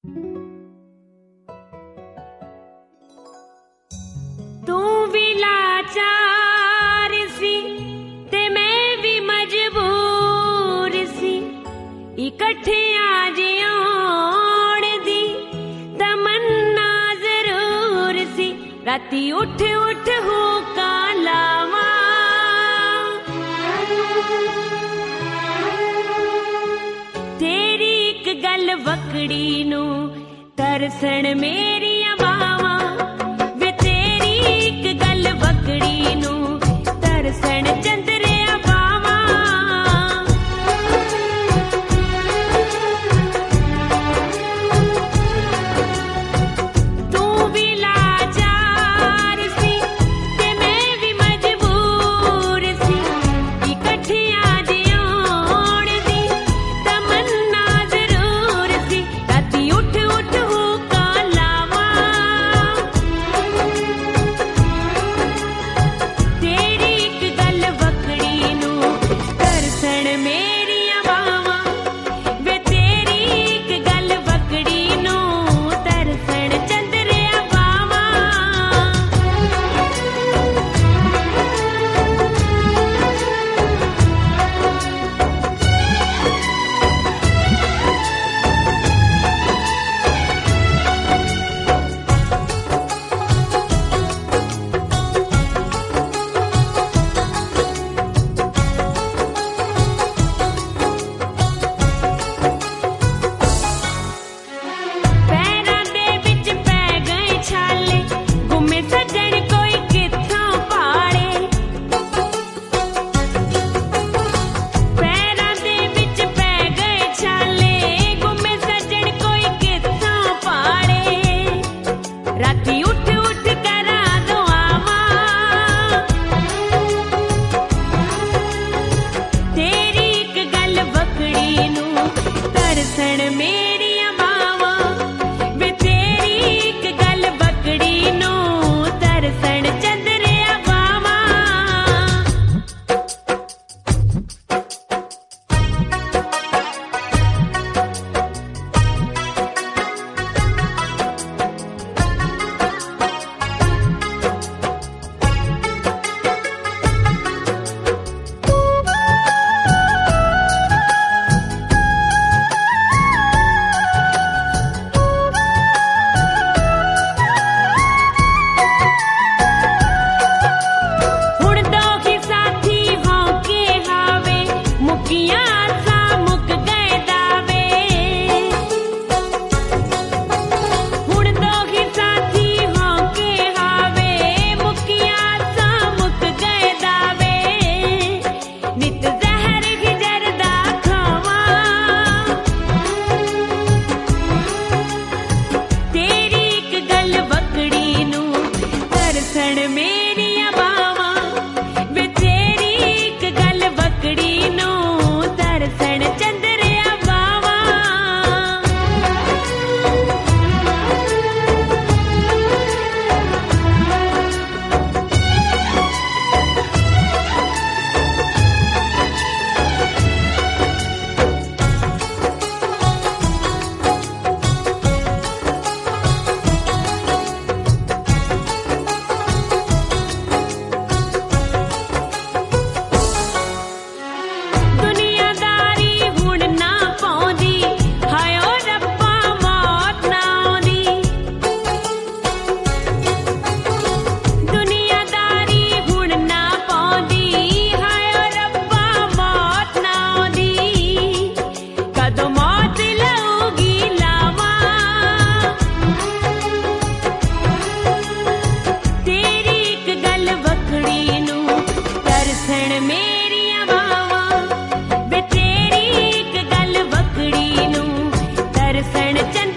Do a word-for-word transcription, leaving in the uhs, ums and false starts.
तू भी लाचार सी ते मैं भी मजबूर सी, इकट्ठे आज आउण दी तमन्ना जरूर सी। राती उठ उठ हुक्का लावा, तेरी एक गल वकड़ी नू तरसण मेरिया बावा, वे तेरी एक गल वकड़ी नू तरसण चंदरिया बावा। तू भी लाचार सी ते मैं भी मजबूर सी, इकट्ठे आज आउण दी तमन्ना जरूर सी। राती उठ उठ हुक्का लावा, तेरी एक गल वकड़ी नू तरसण मेरिया बावा, वे तेरी एक गल वकड़ी नू तरसण चंदरिया बावा। पैरां दे विच पै गए छाले, गुम्मे सज्जण कोई कित्थों पाले। पैरां दे विच पै गए छाले, गुम्मे सज्जण कोई कित्थों पाले। राती उठ उठ करा दुआवां, तेरी एक गल वकड़ी नू तरसण मेरिया बावा, वे तेरी एक गल वकड़ी नू तरसण चंदरिया बावा। हुण दोखी साथी होके हावे, मुकियां आसां मुक गए दावे। हुण दोखी साथी होके हावे, मुकियां आसां मुक गए दावे। नित जहर गुजरदा खावां, तेरी एक गल वकड़ी नू तरसण मेरिया बावा, वे तेरी एक गल वकड़ी नू तरसण चंदरिया बावा। दुनियादारी हुण ना पाउंदी, हाय ओ रब्बा मौत ना आउंदी। दुनियादारी हुण ना पाउंदी, हाय ओ रब्बा मौत ना आउंदी। कदों मौत लऊगी लावा, तेरी एक गल वकड़ी नू तरसण मेरिया बावा, वे तेरी एक गल वकड़ी नू तरसण चंदरिया